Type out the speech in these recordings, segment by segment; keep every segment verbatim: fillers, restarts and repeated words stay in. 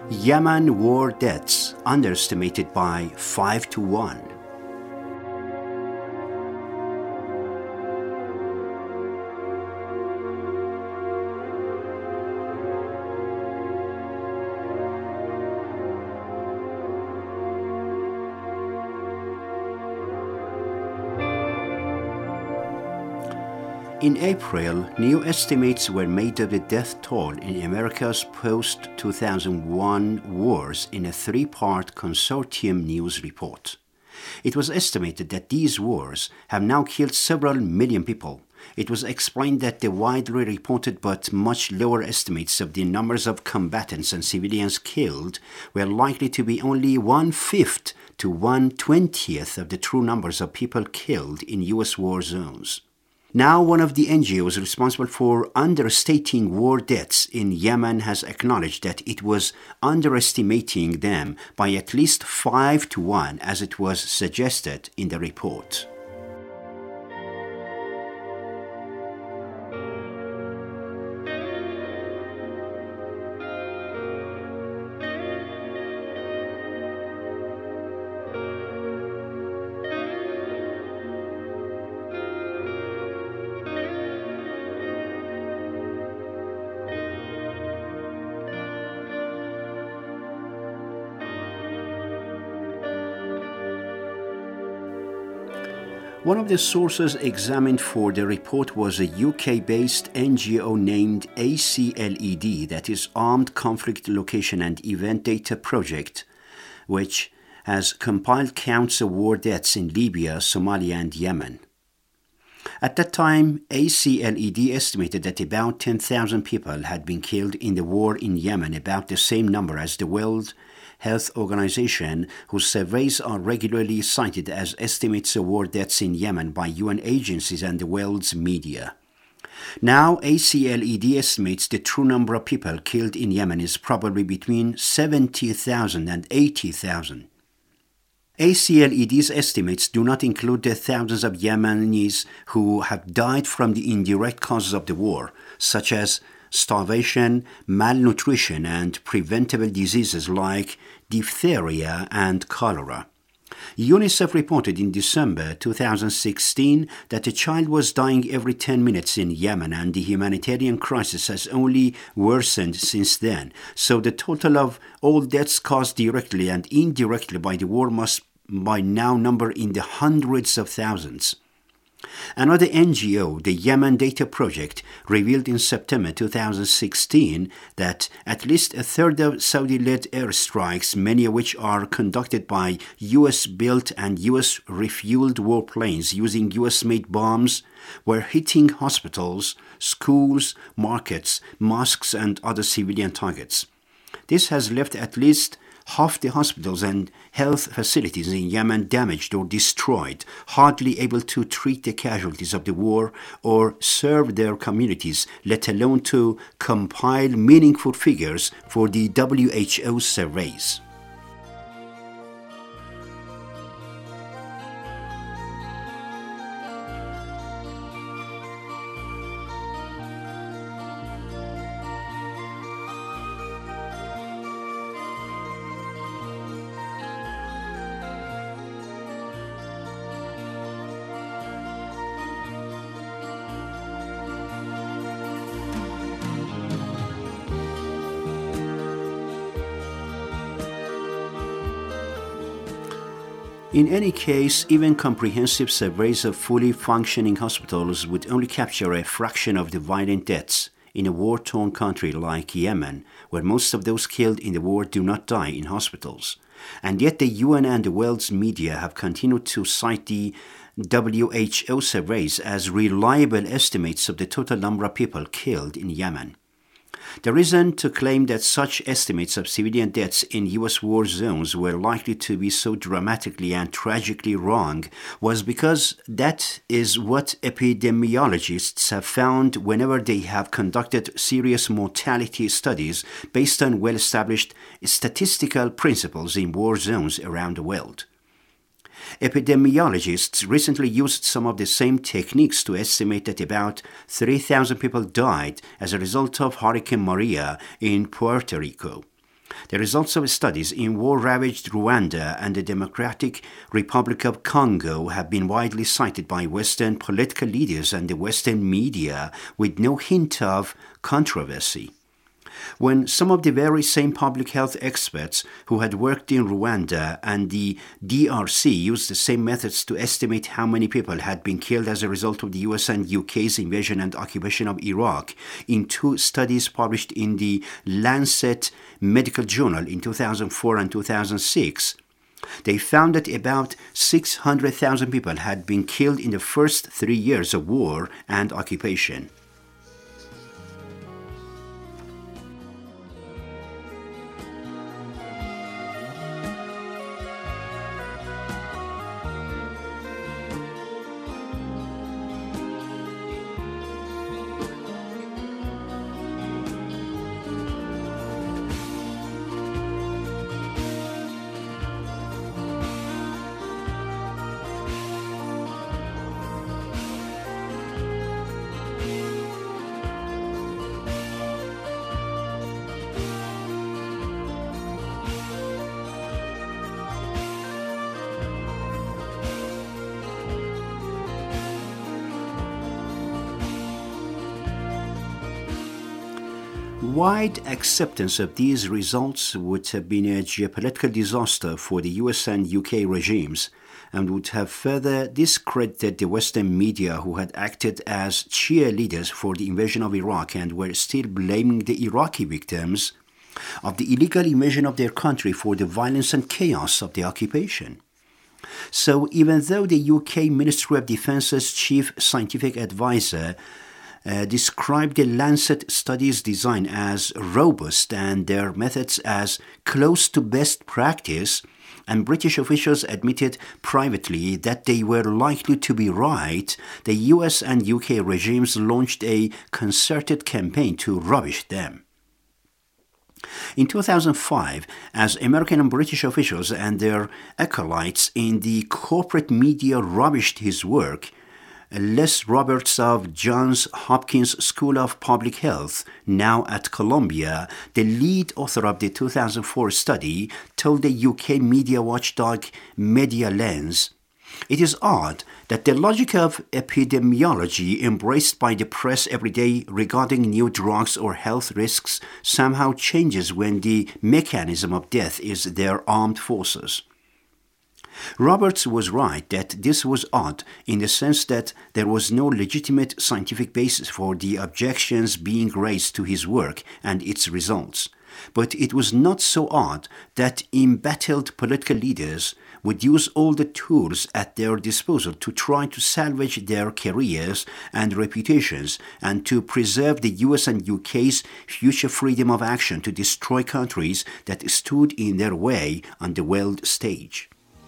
Yemen war deaths underestimated by five to one. In April, new estimates were made of the death toll in America's post two thousand one wars in a three-part consortium news report. It was estimated that these wars have now killed several million people. It was explained that the widely reported but much lower estimates of the numbers of combatants and civilians killed were likely to be only one-fifth to one-twentieth of the true numbers of people killed in U S war zones. Now, one of the N G Os responsible for understating war deaths in Yemen has acknowledged that it was underestimating them by at least five to one, as it was suggested in the report. One of the sources examined for the report was a U K-based N G O named A C L E D, that is Armed Conflict Location and Event Data Project, which has compiled counts of war deaths in Libya, Somalia, and Yemen. At that time, A C L E D estimated that about ten thousand people had been killed in the war in Yemen, about the same number as the World Health Organization, whose surveys are regularly cited as estimates of war deaths in Yemen by U N agencies and the world's media. Now, A C L E D estimates the true number of people killed in Yemen is probably between seventy thousand and eighty thousand. A C L E D's estimates do not include the thousands of Yemenis who have died from the indirect causes of the war, such as starvation, malnutrition, and preventable diseases like diphtheria and cholera. UNICEF reported in December two thousand sixteen that a child was dying every ten minutes in Yemen, and the humanitarian crisis has only worsened since then. So the total of all deaths caused directly and indirectly by the war must by now number in the hundreds of thousands. Another N G O, the Yemen Data Project, revealed in September two thousand sixteen that at least a third of Saudi-led airstrikes, many of which are conducted by U S-built and U S-refueled warplanes using U S-made bombs, were hitting hospitals, schools, markets, mosques, and other civilian targets. This has left at least half the hospitals and health facilities in Yemen damaged or destroyed, hardly able to treat the casualties of the war or serve their communities, let alone to compile meaningful figures for the W H O surveys. In any case, even comprehensive surveys of fully functioning hospitals would only capture a fraction of the violent deaths in a war-torn country like Yemen, where most of those killed in the war do not die in hospitals. And yet the U N and the world's media have continued to cite the W H O surveys as reliable estimates of the total number of people killed in Yemen. The reason to claim that such estimates of civilian deaths in U S war zones were likely to be so dramatically and tragically wrong was because that is what epidemiologists have found whenever they have conducted serious mortality studies based on well-established statistical principles in war zones around the world. Epidemiologists recently used some of the same techniques to estimate that about three thousand people died as a result of Hurricane Maria in Puerto Rico. The results of studies in war-ravaged Rwanda and the Democratic Republic of Congo have been widely cited by Western political leaders and the Western media with no hint of controversy. When some of the very same public health experts who had worked in Rwanda and the D R C used the same methods to estimate how many people had been killed as a result of the U S and U K's invasion and occupation of Iraq in two studies published in the Lancet Medical Journal in two thousand four and two thousand six, they found that about six hundred thousand people had been killed in the first three years of war and occupation. Wide acceptance of these results would have been a geopolitical disaster for the U S and U K regimes and would have further discredited the Western media who had acted as cheerleaders for the invasion of Iraq and were still blaming the Iraqi victims of the illegal invasion of their country for the violence and chaos of the occupation. So even though the U K Ministry of Defence's chief scientific advisor Uh, described the Lancet study's design as robust and their methods as close to best practice, and British officials admitted privately that they were likely to be right, the U S and U K regimes launched a concerted campaign to rubbish them. In two thousand five, as American and British officials and their acolytes in the corporate media rubbished his work, Les Roberts of Johns Hopkins School of Public Health, now at Columbia, the lead author of the two thousand four study, told the U K media watchdog Media Lens, "It is odd that the logic of epidemiology embraced by the press every day regarding new drugs or health risks somehow changes when the mechanism of death is their armed forces." Roberts was right that this was odd in the sense that there was no legitimate scientific basis for the objections being raised to his work and its results. But it was not so odd that embattled political leaders would use all the tools at their disposal to try to salvage their careers and reputations and to preserve the U S and U K's future freedom of action to destroy countries that stood in their way on the world stage.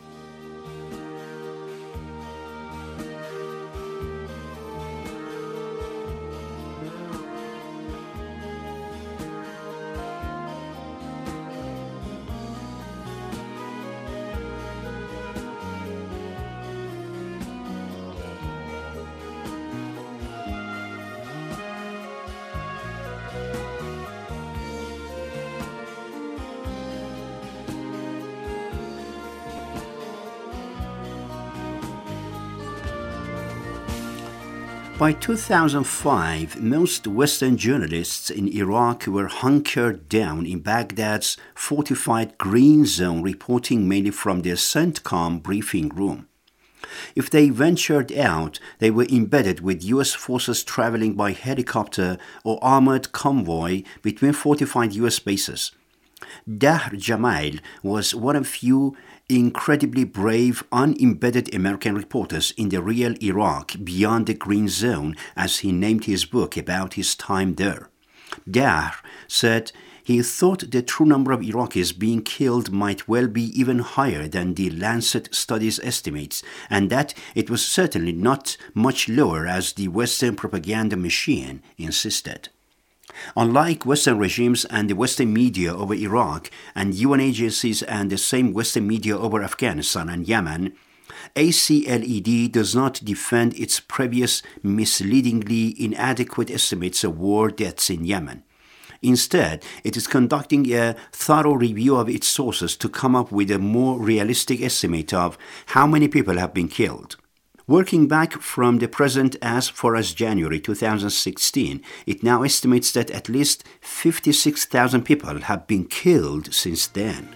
By two thousand five, most Western journalists in Iraq were hunkered down in Baghdad's fortified Green Zone, reporting mainly from their CENTCOM briefing room. If they ventured out, they were embedded with U S forces traveling by helicopter or armored convoy between fortified U S bases. Dahr Jamail was one of few incredibly brave, unembedded American reporters in the real Iraq beyond the Green Zone, as he named his book about his time there. Dahr said he thought the true number of Iraqis being killed might well be even higher than the Lancet studies estimates, and that it was certainly not much lower as the Western propaganda machine insisted. Unlike Western regimes and the Western media over Iraq and U N agencies and the same Western media over Afghanistan and Yemen, A C L E D does not defend its previous misleadingly inadequate estimates of war deaths in Yemen. Instead, it is conducting a thorough review of its sources to come up with a more realistic estimate of how many people have been killed. Working back from the present as far as January two thousand sixteen, it now estimates that at least fifty-six thousand people have been killed since then.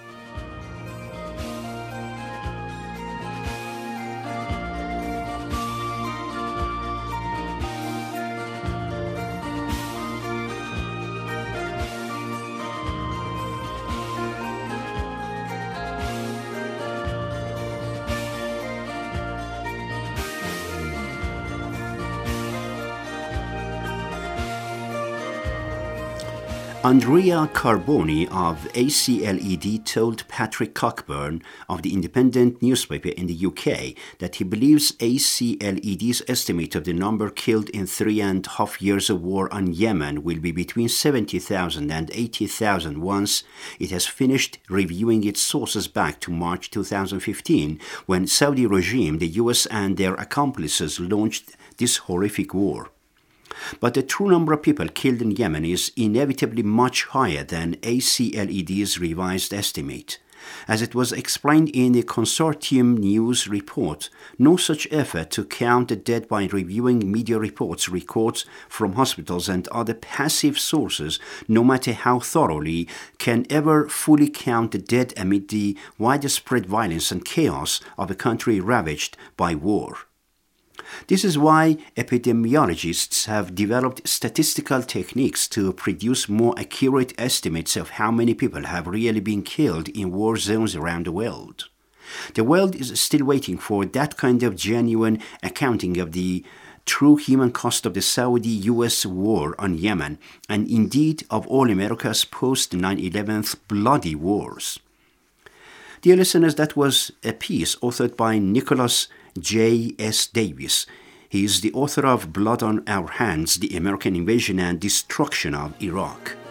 Andrea Carboni of A C L E D told Patrick Cockburn of the Independent newspaper in the U K that he believes A C L E D's estimate of the number killed in three and a half years of war on Yemen will be between seventy thousand and eighty thousand once it has finished reviewing its sources back to March two thousand fifteen, when Saudi regime, the U S and their accomplices launched this horrific war. But the true number of people killed in Yemen is inevitably much higher than A C L E D's revised estimate. As it was explained in the Consortium News report, no such effort to count the dead by reviewing media reports, records from hospitals and other passive sources, no matter how thoroughly, can ever fully count the dead amid the widespread violence and chaos of a country ravaged by war. This is why epidemiologists have developed statistical techniques to produce more accurate estimates of how many people have really been killed in war zones around the world. The world is still waiting for that kind of genuine accounting of the true human cost of the Saudi-U S war on Yemen, and indeed of all America's post nine eleven bloody wars. Dear listeners, that was a piece authored by Nicholas J S Davis. He is the author of Blood on Our Hands, The American Invasion and Destruction of Iraq.